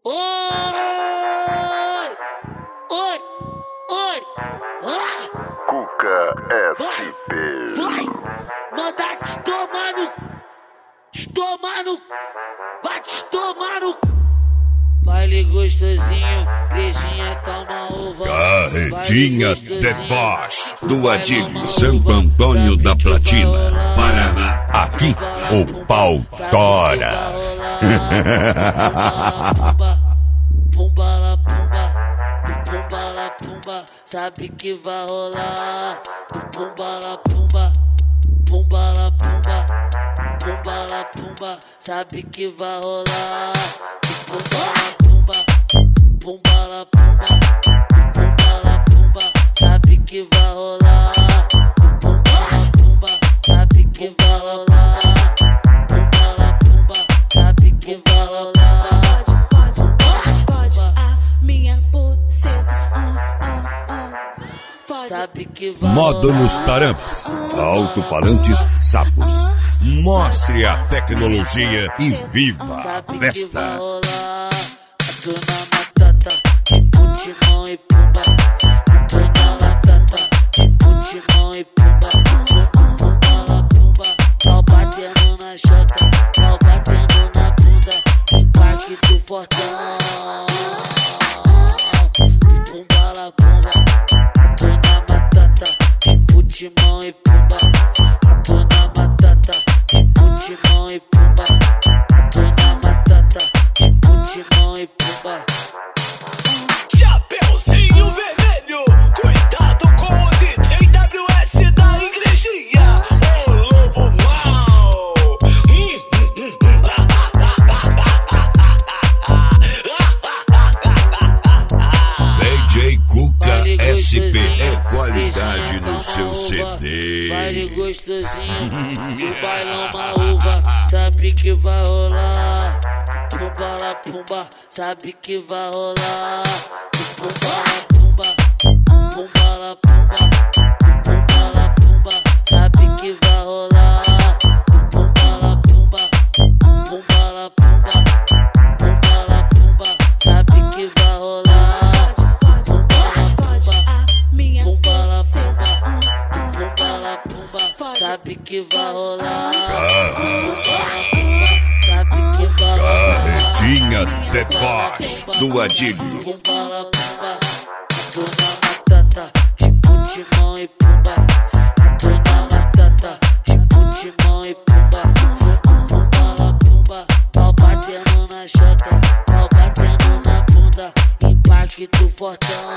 Oi, oi, oi, oi. Cuca SP. Vai, mandar te tomar no, vai te tomar no. Baile gostosinho, igrejinha, toma uva. Carretinha deboche do Adílio Santo Antônio da Platina, Paraná. Aqui o pau tora. Pumba la pumba, sabe que vai rolar. Pumba la pumba, sabe que vai rolar. Pumba la pumba, sabe que vai rolar. Pumba la pumba, sabe que vai rolar. Pumba la pumba, sabe que vai rolar. Pode, a minha buceta, Sabe que vai Módulos Tarampes, alto-falantes safos. Mostre a tecnologia e viva a festa. Atuna matata, putimão e pumba. Atuna latata, putimão e pumba. Pumba la pumba, pau batendo na chota, pau batendo na bunda. Impacto fortão. Pumba la pumba, atuna matata, putimão e pumba. Atuna matata, putimão e pumba. Atuna matata, putimão e pumba. Chapeuzinho vermelho, cuidado com o DJ WS da igrejinha, o lobo mau. DJ Cuca SP é qualidade no seu CD. Baile gostosinho, o bailão uma uva, sabe que vai rolar. Pumba la pumba, sabe que vai rolar. Pumba la pumba, sabe que vai rolar. Pumba la pumba, sabe que vai rolar. pode, a minha buceta, Sabe que vai rolar. Carretinha deboche do Adílio. Pumba la pumba, atuna matata, putimão e pumba. Atuna matata, putimão e pumba. Pumba la pumba, pau batendo na chota, pau batendo na bunda. Impacto fortão.